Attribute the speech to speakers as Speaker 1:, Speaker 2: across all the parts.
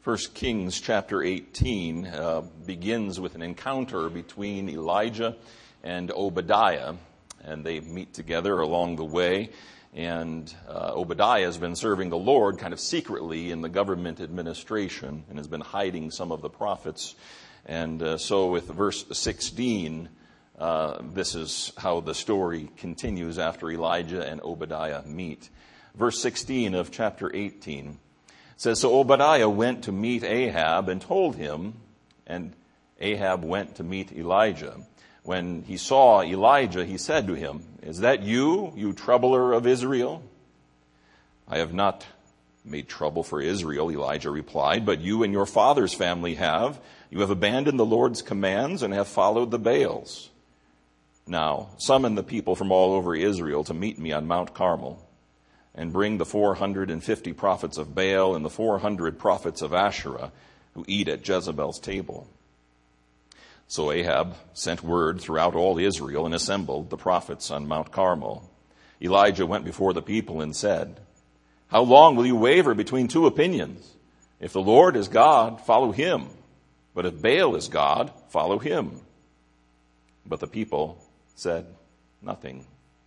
Speaker 1: 1 Kings chapter 18 begins with an encounter between Elijah and Obadiah, and they meet together along the way. And Obadiah has been serving the Lord kind of secretly in the government administration and has been hiding some of the prophets. And so with verse 16, this is how the story continues after Elijah and Obadiah meet. Verse 16 of chapter 18 says, "So Obadiah went to meet Ahab and told him, and Ahab went to meet Elijah. When he saw Elijah, he said to him, 'Is that you, you troubler of Israel?' 'I have not made trouble for Israel,' Elijah replied, 'but you and your father's family have. You have abandoned the Lord's commands and have followed the Baals. Now, summon the people from all over Israel to meet me on Mount Carmel, and bring the 450 prophets of Baal and the 400 prophets of Asherah who eat at Jezebel's table.' So Ahab sent word throughout all Israel and assembled the prophets on Mount Carmel. Elijah went before the people and said, 'How long will you waver between two opinions? If the Lord is God, follow him. But if Baal is God, follow him.' But the people said nothing.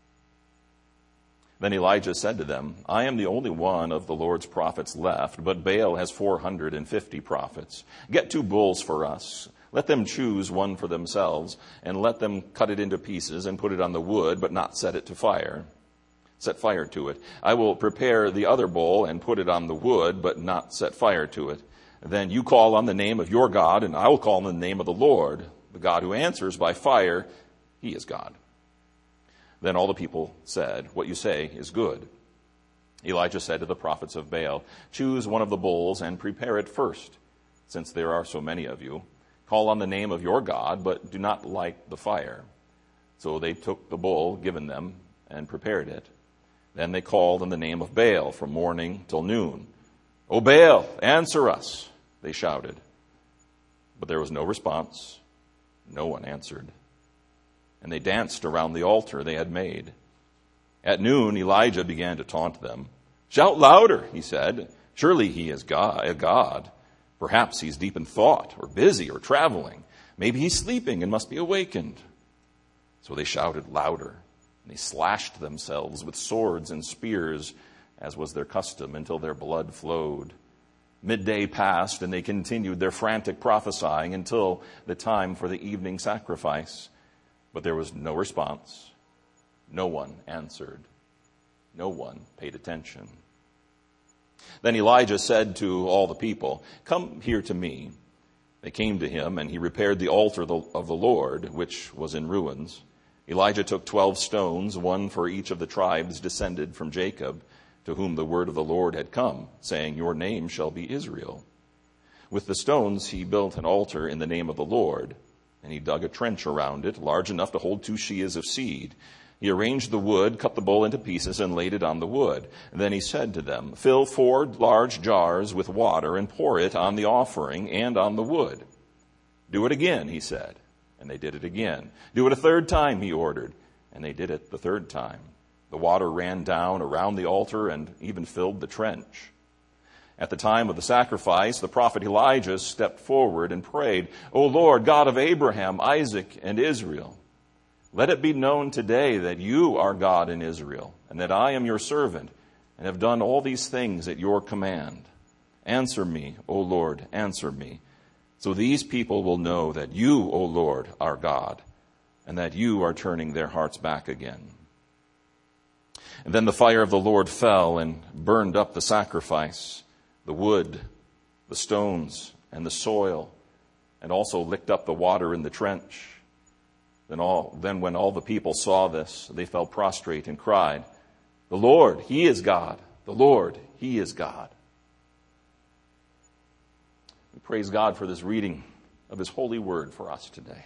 Speaker 1: Then Elijah said to them, 'I am the only one of the Lord's prophets left, but Baal has 450 prophets. Get 2 bulls for us. Let them choose one for themselves, and let them cut it into pieces and put it on the wood, but not set fire to it. I will prepare the other bull and put it on the wood, but not set fire to it. Then you call on the name of your God, and I will call on the name of the Lord. The God who answers by fire, he is God.' Then all the people said, 'What you say is good.' Elijah said to the prophets of Baal, 'Choose one of the bulls and prepare it first, since there are so many of you. Call on the name of your God, but do not light the fire.' So they took the bull given them and prepared it. Then they called on the name of Baal from morning till noon. 'O Baal, answer us,' they shouted. But there was no response. No one answered. And they danced around the altar they had made. At noon, Elijah began to taunt them. 'Shout louder,' he said. 'Surely he is a god. Perhaps he's deep in thought, or busy, or traveling. Maybe he's sleeping and must be awakened.' So they shouted louder, and they slashed themselves with swords and spears, as was their custom, until their blood flowed. Midday passed, and they continued their frantic prophesying until the time for the evening sacrifice. But there was no response. No one answered. No one paid attention. Then Elijah said to all the people, 'Come here to me.' They came to him, and he repaired the altar of the Lord, which was in ruins. Elijah took 12 stones, one for each of the tribes descended from Jacob, to whom the word of the Lord had come, saying, 'Your name shall be Israel.' With the stones he built an altar in the name of the Lord, and he dug a trench around it, large enough to hold 2 sheas of seed. He arranged the wood, cut the bull into pieces, and laid it on the wood. And then he said to them, 'Fill 4 large jars with water and pour it on the offering and on the wood.' 'Do it again,' he said. And they did it again. 'Do it a 3rd time,' he ordered. And they did it the 3rd time. The water ran down around the altar and even filled the trench. At the time of the sacrifice, the prophet Elijah stepped forward and prayed, 'O Lord, God of Abraham, Isaac, and Israel, let it be known today that you are God in Israel, and that I am your servant, and have done all these things at your command. Answer me, O Lord, answer me, so these people will know that you, O Lord, are God, and that you are turning their hearts back again.' And then the fire of the Lord fell and burned up the sacrifice, the wood, the stones, and the soil, and also licked up the water in the trench. Then when all the people saw this, they fell prostrate and cried, 'The Lord, he is God. The Lord, he is God.'" We praise God for this reading of his holy word for us today.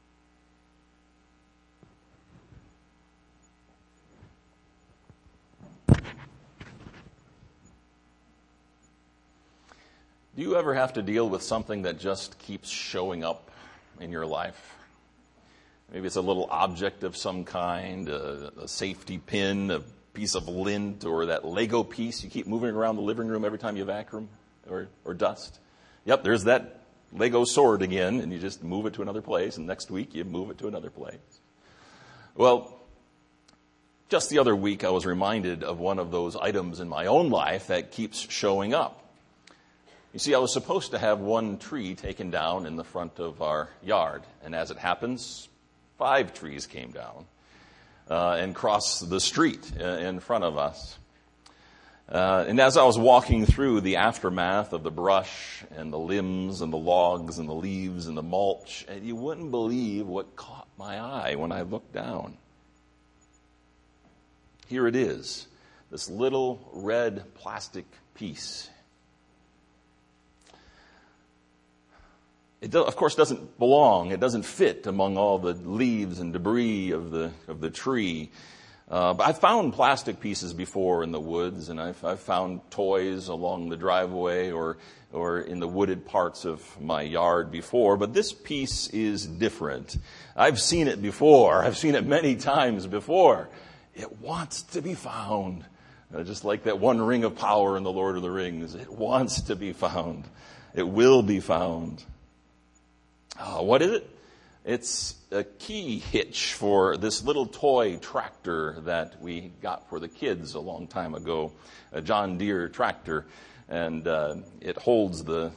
Speaker 1: Do you ever have to deal with something that just keeps showing up in your life? Maybe it's a little object of some kind, a safety pin, a piece of lint, or that Lego piece you keep moving around the living room every time you vacuum or dust. Yep, there's that Lego sword again, and you just move it to another place, and next week you move it to another place. Well, just the other week I was reminded of one of those items in my own life that keeps showing up. You see, I was supposed to have one tree taken down in the front of our yard, and as it happens, 5 trees came down and crossed the street in front of us. And as I was walking through the aftermath of the brush and the limbs and the logs and the leaves and the mulch, and you wouldn't believe what caught my eye when I looked down. Here it is, this little red plastic piece. It, of course, doesn't belong. It doesn't fit among all the leaves and debris of the tree. But I've found plastic pieces before in the woods, and I've found toys along the driveway or in the wooded parts of my yard before. But this piece is different. I've seen it before. I've seen it many times before. It wants to be found. Just like that one ring of power in the Lord of the Rings. It wants to be found. It will be found. What is it? It's a key hitch for this little toy tractor that we got for the kids a long time ago, a John Deere tractor, and it holds the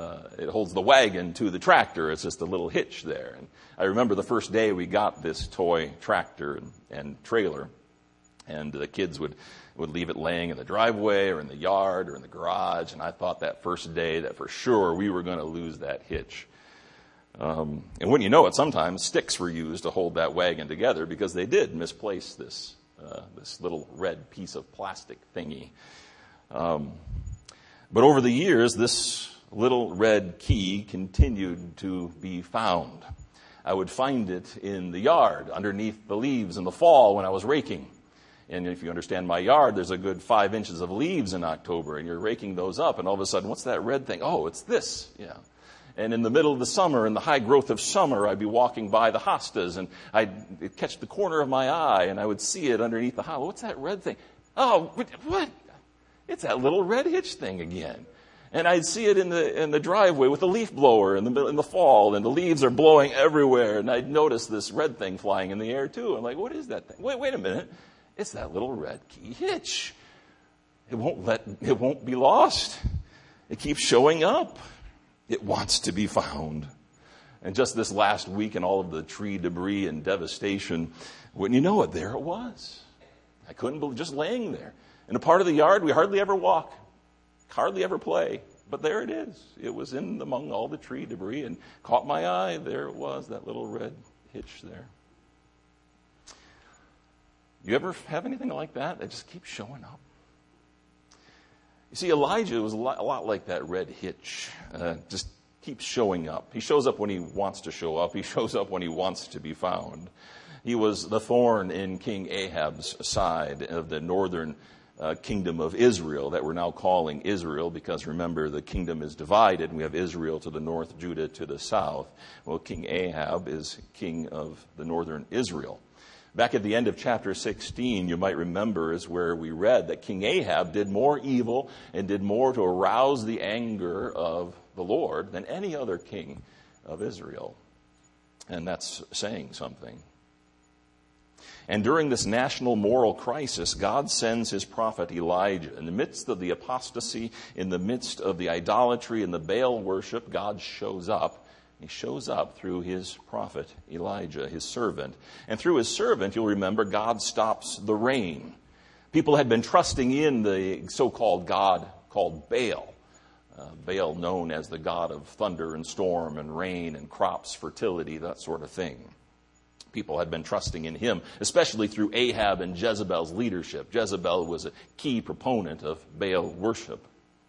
Speaker 1: wagon to the tractor. It's just a little hitch there. And I remember the first day we got this toy tractor and trailer, and the kids would leave it laying in the driveway or in the yard or in the garage, and I thought that first day that for sure we were going to lose that hitch. And wouldn't you know it, sometimes sticks were used to hold that wagon together because they did misplace this little red piece of plastic thingy. But over the years, this little red key continued to be found. I would find it in the yard underneath the leaves in the fall when I was raking. And if you understand my yard, there's a good 5 inches of leaves in October, and you're raking those up, and all of a sudden, what's that red thing? Oh, it's this. Yeah. And in the middle of the summer, in the high growth of summer, I'd be walking by the hostas, and I'd catch the corner of my eye, and I would see it underneath the house. What's that red thing? Oh, what? It's that little red hitch thing again. And I'd see it in the driveway with the leaf blower in the fall, and the leaves are blowing everywhere, and I'd notice this red thing flying in the air too. I'm like, what is that thing? Wait a minute. It's that little red key hitch. It won't be lost. It keeps showing up. It wants to be found. And just this last week in all of the tree debris and devastation, wouldn't you know it, there it was. I couldn't believe, just laying there. In a part of the yard we hardly ever walk, hardly ever play. But there it is. It was in among all the tree debris and caught my eye. There it was, that little red hitch there. You ever have anything like that just keeps showing up? You see, Elijah was a lot like that red hitch. Just keeps showing up. He shows up when he wants to show up. He shows up when he wants to be found. He was the thorn in King Ahab's side of the northern kingdom of Israel that we're now calling Israel, because remember, the kingdom is divided. We have Israel to the north, Judah to the south. Well, King Ahab is king of the northern Israel. Back at the end of chapter 16, you might remember, is where we read that King Ahab did more evil and did more to arouse the anger of the Lord than any other king of Israel. And that's saying something. And during this national moral crisis, God sends his prophet Elijah. In the midst of the apostasy, in the midst of the idolatry and the Baal worship, God shows up. He shows up through his prophet Elijah, his servant. And through his servant, you'll remember, God stops the rain. People had been trusting in the so-called God called Baal. Baal known as the god of thunder and storm and rain and crops, fertility, that sort of thing. People had been trusting in him, especially through Ahab and Jezebel's leadership. Jezebel was a key proponent of Baal worship.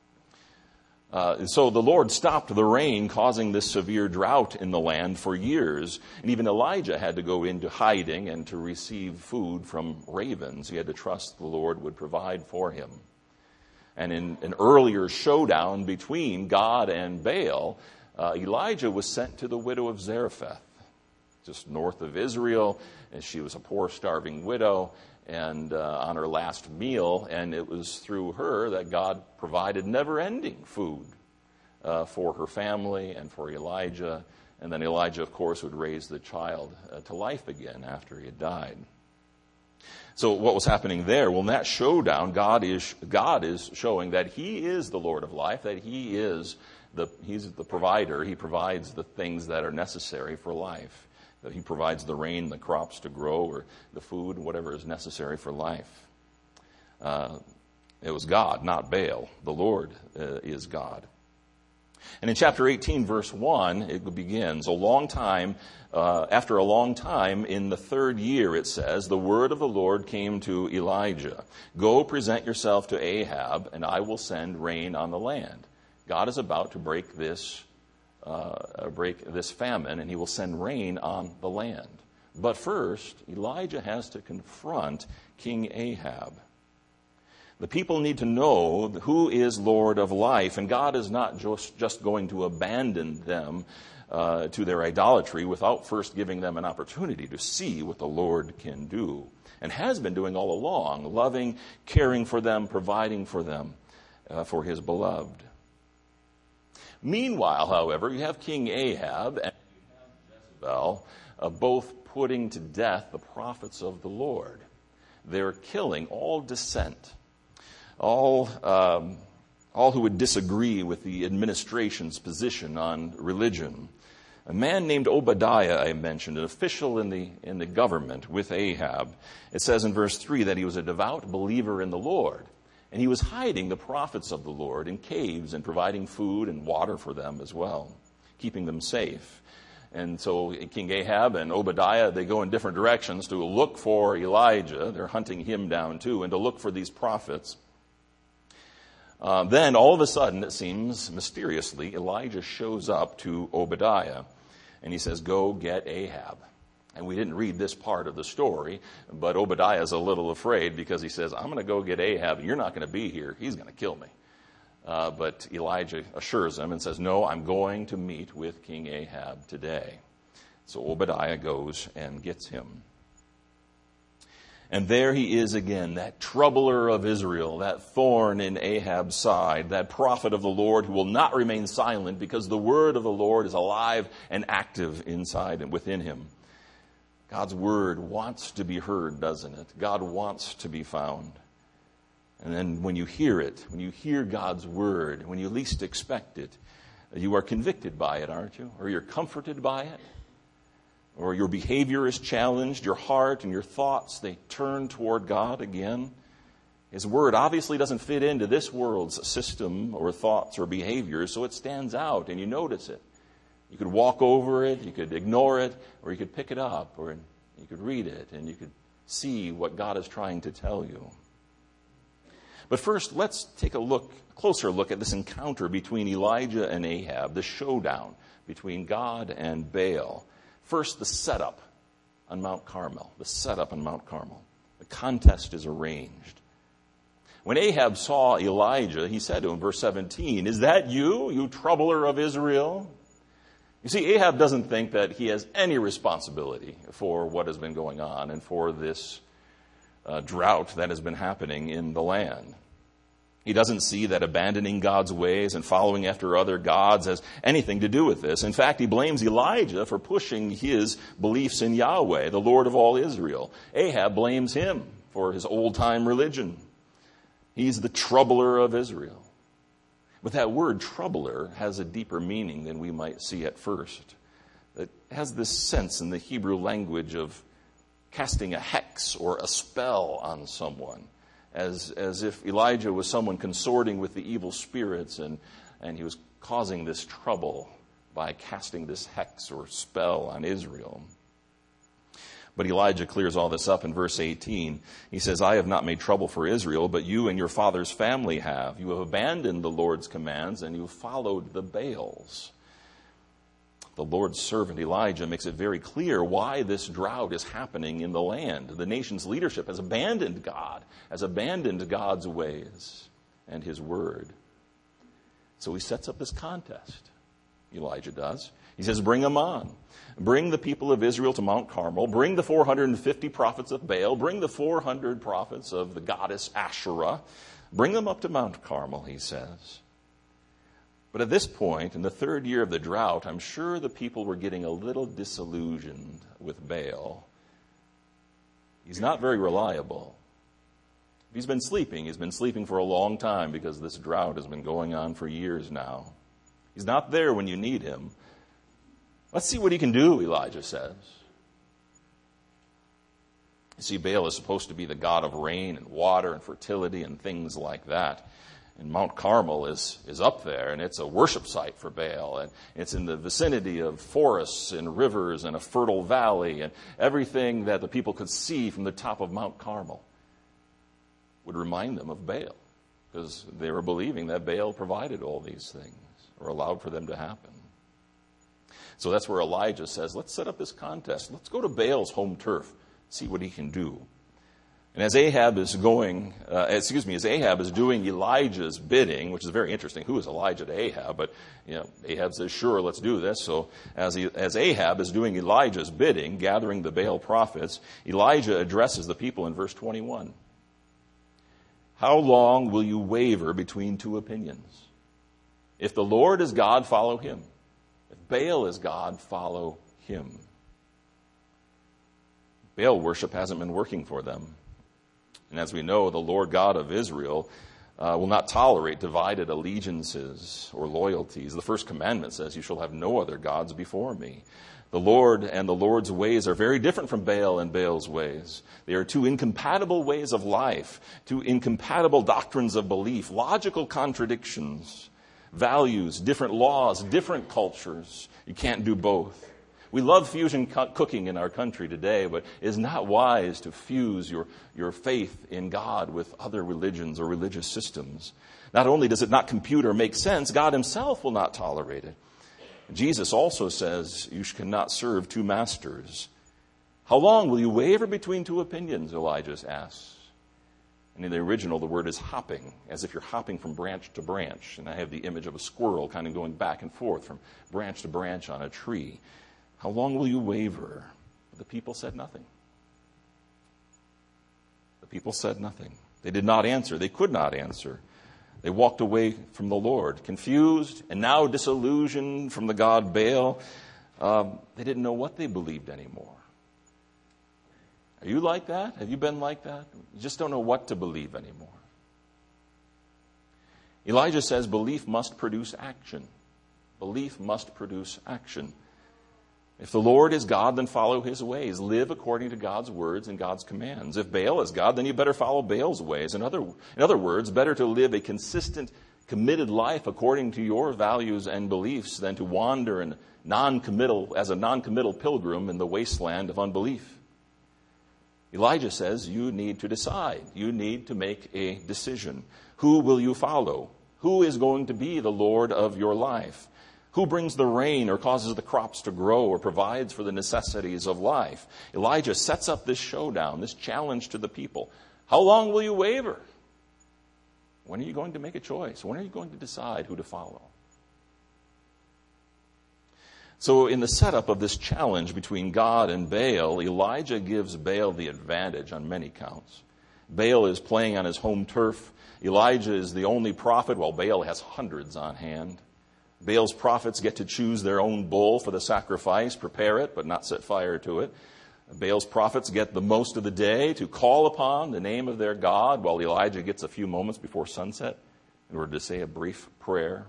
Speaker 1: So the Lord stopped the rain, causing this severe drought in the land for years. And even Elijah had to go into hiding and to receive food from ravens. He had to trust the Lord would provide for him. And in an earlier showdown between God and Baal, Elijah was sent to the widow of Zarephath, just north of Israel. And she was a poor, starving widow, and on her last meal, and it was through her that God provided never-ending food for her family and for Elijah. And then Elijah, of course, would raise the child to life again after he had died. So what was happening there? Well, in that showdown, God is showing that he is the Lord of life, that he's the provider. He provides the things that are necessary for life. That he provides the rain, the crops to grow, or the food, whatever is necessary for life. It was God, not Baal. The Lord is God. And in chapter 18, verse 1, it begins, after a long time, in the 3rd year, it says, the word of the Lord came to Elijah. Go present yourself to Ahab, and I will send rain on the land. God is about to break this famine, and he will send rain on the land. But first, Elijah has to confront King Ahab. The people need to know who is Lord of life, and God is not just going to abandon them to their idolatry without first giving them an opportunity to see what the Lord can do, and has been doing all along, loving, caring for them, providing for them, for his beloved. Meanwhile, however, you have King Ahab and you have Jezebel both putting to death the prophets of the Lord. They're killing all dissent. All who would disagree with the administration's position on religion. A man named Obadiah, I mentioned, an official in the government with Ahab. It says in verse 3 that he was a devout believer in the Lord, and he was hiding the prophets of the Lord in caves and providing food and water for them as well, keeping them safe. And so King Ahab and Obadiah, they go in different directions to look for Elijah. They're hunting him down too, and to look for these prophets. Then all of a sudden, it seems mysteriously, Elijah shows up to Obadiah and he says, go get Ahab. And we didn't read this part of the story, but Obadiah is a little afraid because he says, I'm going to go get Ahab and you're not going to be here. He's going to kill me. But Elijah assures him and says, no, I'm going to meet with King Ahab today. So Obadiah goes and gets him. And there he is again, that troubler of Israel, that thorn in Ahab's side, that prophet of the Lord who will not remain silent because the word of the Lord is alive and active inside and within him. God's word wants to be heard, doesn't it? God wants to be found. And then when you hear it, when you hear God's word, when you least expect it, you are convicted by it, aren't you? Or you're comforted by it. Or your behavior is challenged, your heart and your thoughts, they turn toward God again. His word obviously doesn't fit into this world's system or thoughts or behaviors, so it stands out and you notice it. You could walk over it, you could ignore it, or you could pick it up, or you could read it, and you could see what God is trying to tell you. But first, let's take a closer look at this encounter between Elijah and Ahab, the showdown between God and Baal. First, the setup on Mount Carmel. The setup on Mount Carmel. The contest is arranged. When Ahab saw Elijah, he said to him, verse 17, is that you troubler of Israel? You see, Ahab doesn't think that he has any responsibility for what has been going on and for this drought that has been happening in the land. He doesn't see that abandoning God's ways and following after other gods has anything to do with this. In fact, he blames Elijah for pushing his beliefs in Yahweh, the Lord of all Israel. Ahab blames him for his old-time religion. He's the troubler of Israel. But that word troubler has a deeper meaning than we might see at first. It has this sense in the Hebrew language of casting a hex or a spell on someone. As if Elijah was someone consorting with the evil spirits and he was causing this trouble by casting this hex or spell on Israel. But Elijah clears all this up in verse 18. He says, I have not made trouble for Israel, but you and your father's family have. You have abandoned the Lord's commands and you have followed the Baals. The Lord's servant Elijah makes it very clear why this drought is happening in the land. The nation's leadership has abandoned God, has abandoned God's ways and his word. So he sets up this contest. Elijah does. He says, bring them on. Bring the people of Israel to Mount Carmel. Bring the 450 prophets of Baal. Bring the 400 prophets of the goddess Asherah. Bring them up to Mount Carmel, he says. But at this point, in the third year of the drought, I'm sure the people were getting a little disillusioned with Baal. He's not very reliable. If he's been sleeping for a long time because this drought has been going on for years now. He's not there when you need him. Let's see what he can do, Elijah says. You see, Baal is supposed to be the god of rain and water and fertility and things like that. And Mount Carmel is up there, and it's a worship site for Baal. And it's in the vicinity of forests and rivers and a fertile valley, and everything that the people could see from the top of Mount Carmel would remind them of Baal, because they were believing that Baal provided all these things or allowed for them to happen. So that's where Elijah says, let's set up this contest. Let's go to Baal's home turf, see what he can do. And as Ahab is doing Elijah's bidding, which is very interesting. Who is Elijah to Ahab? But Ahab says, sure, let's do this. So as Ahab is doing Elijah's bidding, gathering the Baal prophets, Elijah addresses the people in verse 21. How long will you waver between two opinions? If the Lord is God, follow him. If Baal is God, follow him. Baal worship hasn't been working for them. And as we know, the Lord God of Israel will not tolerate divided allegiances or loyalties. The first commandment says, you shall have no other gods before me. The Lord and the Lord's ways are very different from Baal and Baal's ways. They are two incompatible ways of life, two incompatible doctrines of belief, logical contradictions, values, different laws, different cultures. You can't do both. We love fusion cooking in our country today, but it is not wise to fuse your faith in God with other religions or religious systems. Not only does it not compute or make sense, God himself will not tolerate it. Jesus also says you cannot serve two masters. How long will you waver between two opinions, Elijah asks. And in the original, the word is hopping, as if you're hopping from branch to branch. And I have the image of a squirrel kind of going back and forth from branch to branch on a tree. How long will you waver? The people said nothing. The people said nothing. They did not answer. They could not answer. They walked away from the Lord, confused and now disillusioned from the god Baal. They didn't know what they believed anymore. Are you like that? Have you been like that? You just don't know what to believe anymore. Elijah says belief must produce action. Belief must produce action. If the Lord is God, then follow his ways. Live according to God's words and God's commands. If Baal is God, then you better follow Baal's ways. In other words, better to live a consistent, committed life according to your values and beliefs than to wander as a non-committal pilgrim in the wasteland of unbelief. Elijah says you need to decide. You need to make a decision. Who will you follow? Who is going to be the Lord of your life? Who brings the rain or causes the crops to grow or provides for the necessities of life? Elijah sets up this showdown, this challenge to the people. How long will you waver? When are you going to make a choice? When are you going to decide who to follow? So in the setup of this challenge between God and Baal, Elijah gives Baal the advantage on many counts. Baal is playing on his home turf. Elijah is the only prophet, while Baal has hundreds on hand. Baal's prophets get to choose their own bull for the sacrifice, prepare it, but not set fire to it. Baal's prophets get the most of the day to call upon the name of their God, while Elijah gets a few moments before sunset in order to say a brief prayer.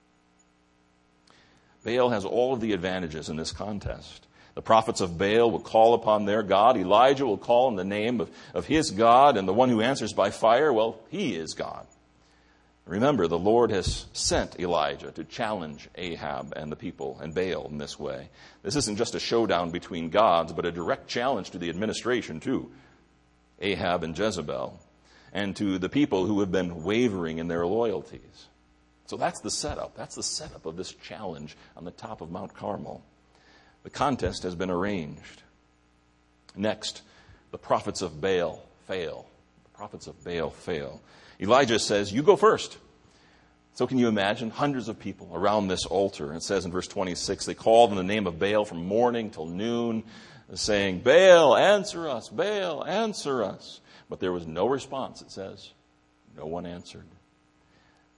Speaker 1: Baal has all of the advantages in this contest. The prophets of Baal will call upon their God. Elijah will call in the name of his God, and the one who answers by fire, well, he is God. Remember, the Lord has sent Elijah to challenge Ahab and the people and Baal in this way. This isn't just a showdown between gods, but a direct challenge to the administration too, Ahab and Jezebel, and to the people who have been wavering in their loyalties. So that's the setup. That's the setup of this challenge on the top of Mount Carmel. The contest has been arranged. Next, the prophets of Baal fail. The prophets of Baal fail. Elijah says, you go first. So can you imagine hundreds of people around this altar? It says in verse 26, they called in the name of Baal from morning till noon, saying, Baal, answer us, Baal, answer us. But there was no response, it says. No one answered.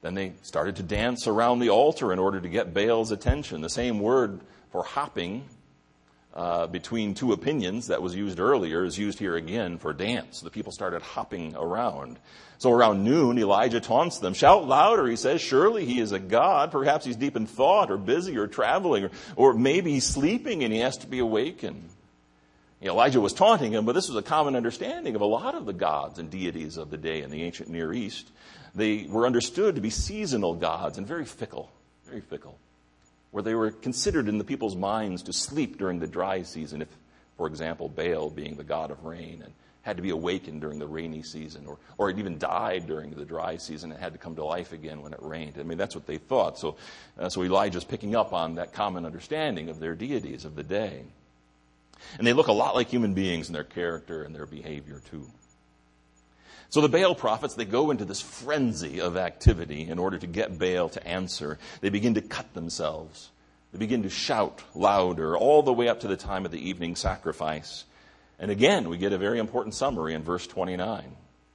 Speaker 1: Then they started to dance around the altar in order to get Baal's attention. The same word for hopping between two opinions that was used earlier is used here again for dance. The people started hopping around. So around noon, Elijah taunts them. Shout louder, he says. Surely he is a god. Perhaps he's deep in thought or busy or traveling or maybe he's sleeping and he has to be awakened. Elijah was taunting him, but this was a common understanding of a lot of the gods and deities of the day in the ancient Near East. They were understood to be seasonal gods and very fickle, where they were considered in the people's minds to sleep during the dry season, if, for example, Baal being the god of rain and had to be awakened during the rainy season, or it even died during the dry season and had to come to life again when it rained. I mean, that's what they thought. So Elijah's picking up on that common understanding of their deities of the day. And they look a lot like human beings in their character and their behavior too. So the Baal prophets, they go into this frenzy of activity in order to get Baal to answer. They begin to cut themselves. They begin to shout louder all the way up to the time of the evening sacrifice. And again, we get a very important summary in verse 29.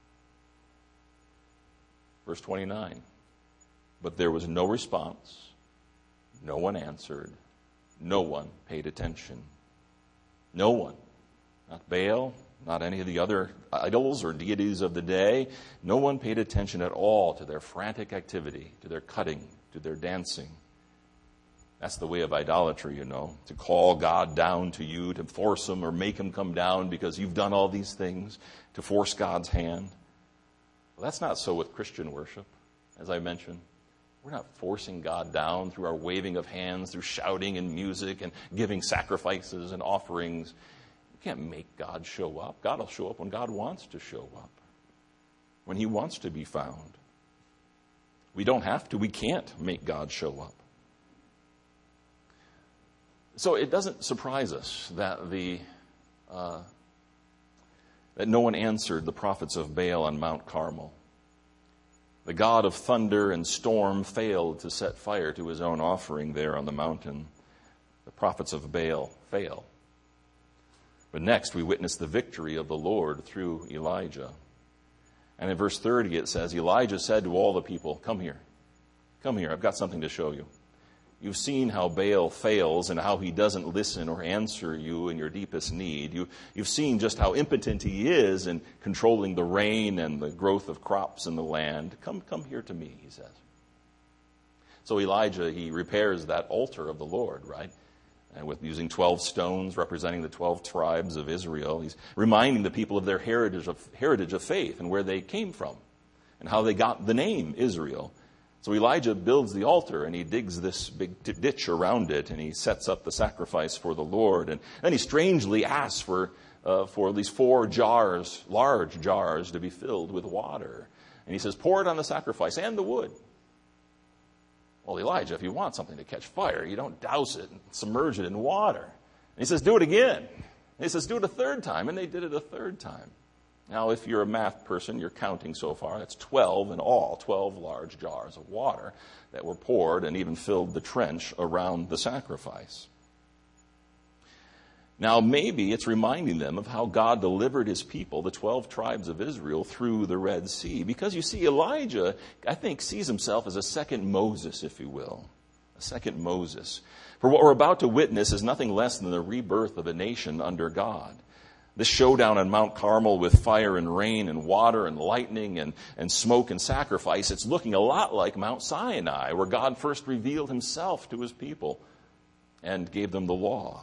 Speaker 1: Verse 29. But there was no response. No one answered. No one paid attention. No one. Not Baal, not any of the other idols or deities of the day. No one paid attention at all to their frantic activity, to their cutting, to their dancing. That's the way of idolatry, to call God down to you, to force him or make him come down because you've done all these things, to force God's hand. Well, that's not so with Christian worship, as I mentioned. We're not forcing God down through our waving of hands, through shouting and music and giving sacrifices and offerings. You can't make God show up. God will show up when God wants to show up, when he wants to be found. We don't have to. We can't make God show up. So it doesn't surprise us that that no one answered the prophets of Baal on Mount Carmel. The god of thunder and storm failed to set fire to his own offering there on the mountain. The prophets of Baal fail. But next we witness the victory of the Lord through Elijah. And in verse 30 it says, Elijah said to all the people, Come here, I've got something to show you. You've seen how Baal fails and how he doesn't listen or answer you in your deepest need. You've seen just how impotent he is in controlling the rain and the growth of crops in the land. Come here to me, he says. So Elijah, he repairs that altar of the Lord, right? And with using 12 stones representing the 12 tribes of Israel, he's reminding the people of their heritage of faith and where they came from and how they got the name Israel. So Elijah builds the altar and he digs this big ditch around it and he sets up the sacrifice for the Lord. And then he strangely asks for these 4 jars, large jars, to be filled with water. And he says, pour it on the sacrifice and the wood. Well, Elijah, if you want something to catch fire, you don't douse it and submerge it in water. And he says, do it again. And he says, do it a third time. And they did it a third time. Now, if you're a math person, you're counting so far. That's 12 in all, 12 large jars of water that were poured and even filled the trench around the sacrifice. Now, maybe it's reminding them of how God delivered his people, the 12 tribes of Israel, through the Red Sea. Because you see, Elijah, I think, sees himself as a second Moses, if you will. A second Moses. For what we're about to witness is nothing less than the rebirth of a nation under God. This showdown on Mount Carmel with fire and rain and water and lightning and smoke and sacrifice, it's looking a lot like Mount Sinai, where God first revealed himself to his people and gave them the law.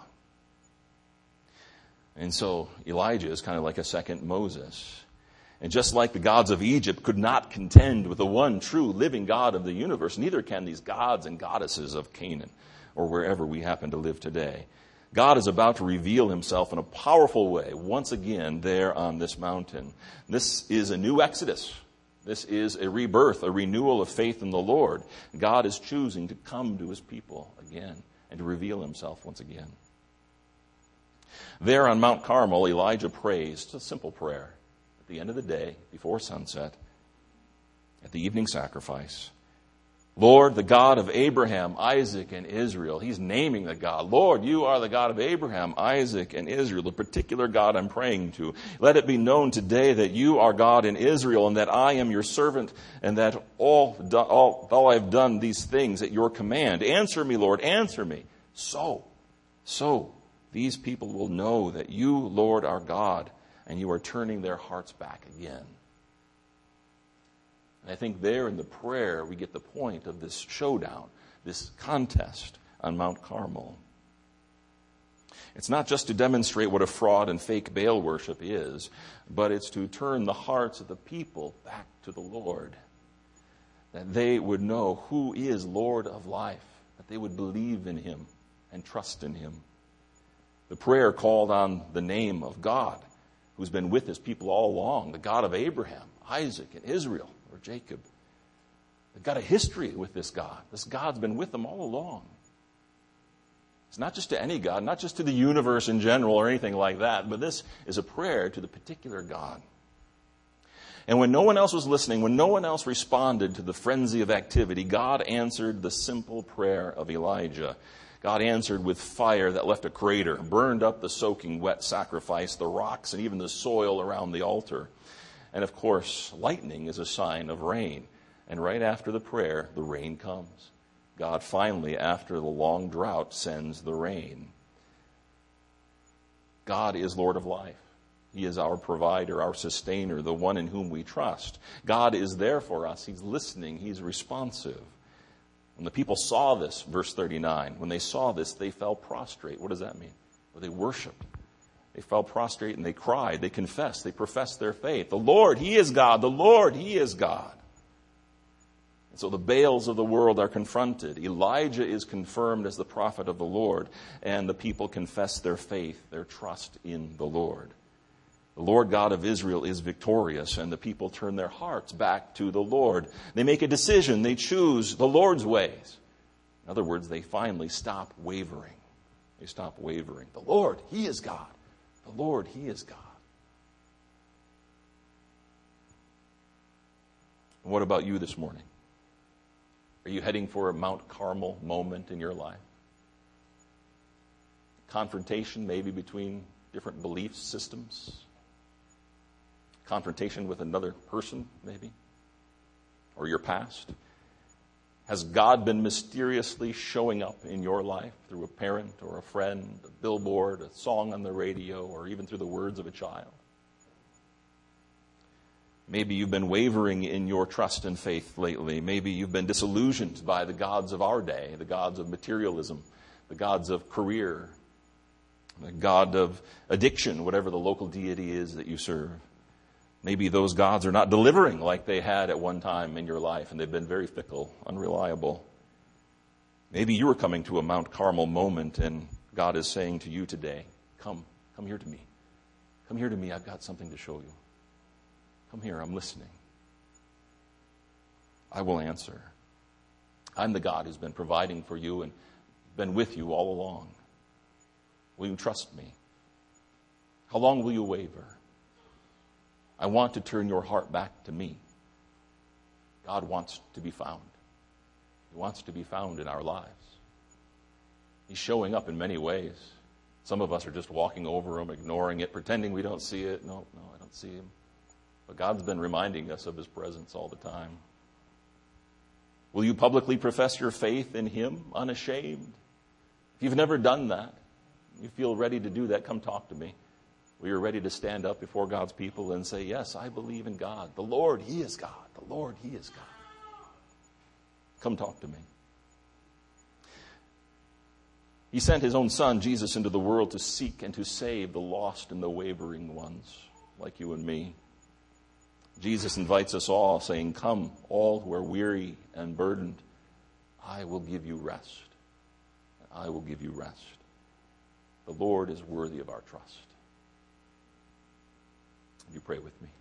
Speaker 1: And so Elijah is kind of like a second Moses. And just like the gods of Egypt could not contend with the one true living God of the universe, neither can these gods and goddesses of Canaan or wherever we happen to live today. God is about to reveal himself in a powerful way once again there on this mountain. This is a new Exodus. This is a rebirth, a renewal of faith in the Lord. God is choosing to come to his people again and to reveal himself once again. There on Mount Carmel, Elijah prays. It's a simple prayer. At the end of the day, before sunset, at the evening sacrifice, Lord, the God of Abraham, Isaac, and Israel. He's naming the God. Lord, you are the God of Abraham, Isaac, and Israel, the particular God I'm praying to. Let it be known today that you are God in Israel and that I am your servant and that all I've done these things at your command. Answer me, Lord, answer me. So these people will know that you, Lord, are God, and you are turning their hearts back again. And I think there in the prayer we get the point of this showdown, this contest on Mount Carmel. It's not just to demonstrate what a fraud and fake Baal worship is, but it's to turn the hearts of the people back to the Lord. That they would know who is Lord of life, that they would believe in him and trust in him. The prayer called on the name of God, who's been with his people all along, the God of Abraham, Isaac, and Israel, or Jacob. They've got a history with this God. This God's been with them all along. It's not just to any God, not just to the universe in general or anything like that, but this is a prayer to the particular God. And when no one else was listening, when no one else responded to the frenzy of activity, God answered the simple prayer of Elijah. God answered with fire that left a crater, burned up the soaking wet sacrifice, the rocks, and even the soil around the altar. And of course, lightning is a sign of rain. And right after the prayer, the rain comes. God finally, after the long drought, sends the rain. God is Lord of life. He is our provider, our sustainer, the one in whom we trust. God is there for us. He's listening. He's responsive. When the people saw this, verse 39, when they saw this, they fell prostrate. What does that mean? Well, they worshiped. They fell prostrate and they cried. They confessed. They professed their faith. The Lord, He is God. The Lord, He is God. And so the Baals of the world are confronted. Elijah is confirmed as the prophet of the Lord. And the people confess their faith, their trust in the Lord. The Lord God of Israel is victorious, and the people turn their hearts back to the Lord. They make a decision. They choose the Lord's ways. In other words, they finally stop wavering. They stop wavering. The Lord, He is God. The Lord, He is God. And what about you this morning? Are you heading for a Mount Carmel moment in your life? Confrontation maybe between different belief systems? Confrontation with another person, maybe? Or your past? Has God been mysteriously showing up in your life through a parent or a friend, a billboard, a song on the radio, or even through the words of a child? Maybe you've been wavering in your trust and faith lately. Maybe you've been disillusioned by the gods of our day, the gods of materialism, the gods of career, the god of addiction, whatever the local deity is that you serve. Maybe those gods are not delivering like they had at one time in your life, and they've been very fickle, unreliable. Maybe you are coming to a Mount Carmel moment, and God is saying to you today, come here to me. Come here to me, I've got something to show you. Come here, I'm listening. I will answer. I'm the God who's been providing for you and been with you all along. Will you trust me? How long will you waver? I want to turn your heart back to me. God wants to be found. He wants to be found in our lives. He's showing up in many ways. Some of us are just walking over him, ignoring it, pretending we don't see it. No, I don't see him. But God's been reminding us of his presence all the time. Will you publicly profess your faith in him, unashamed? If you've never done that, you feel ready to do that, come talk to me. We are ready to stand up before God's people and say, yes, I believe in God. The Lord, He is God. The Lord, He is God. Come talk to me. He sent His own Son, Jesus, into the world to seek and to save the lost and the wavering ones, like you and me. Jesus invites us all, saying, come, all who are weary and burdened, I will give you rest. I will give you rest. The Lord is worthy of our trust. You pray with me.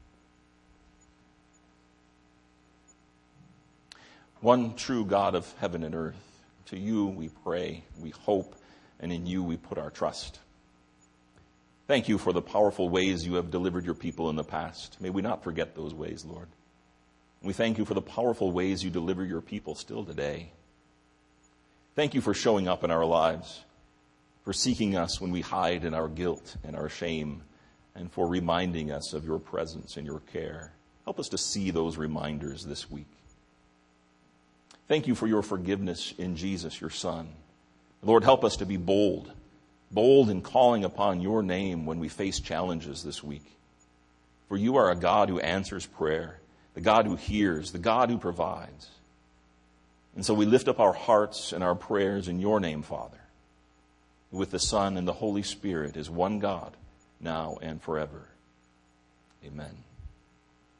Speaker 1: One true God of heaven and earth, to you we pray, we hope, and in you we put our trust. Thank you for the powerful ways you have delivered your people in the past. May we not forget those ways, Lord. We thank you for the powerful ways you deliver your people still today. Thank you for showing up in our lives, for seeking us when we hide in our guilt and our shame, and for reminding us of your presence and your care. Help us to see those reminders this week. Thank you for your forgiveness in Jesus, your Son. Lord, help us to be bold in calling upon your name when we face challenges this week. For you are a God who answers prayer, the God who hears, the God who provides. And so we lift up our hearts and our prayers in your name, Father, with the Son and the Holy Spirit as one God, now and forever. Amen.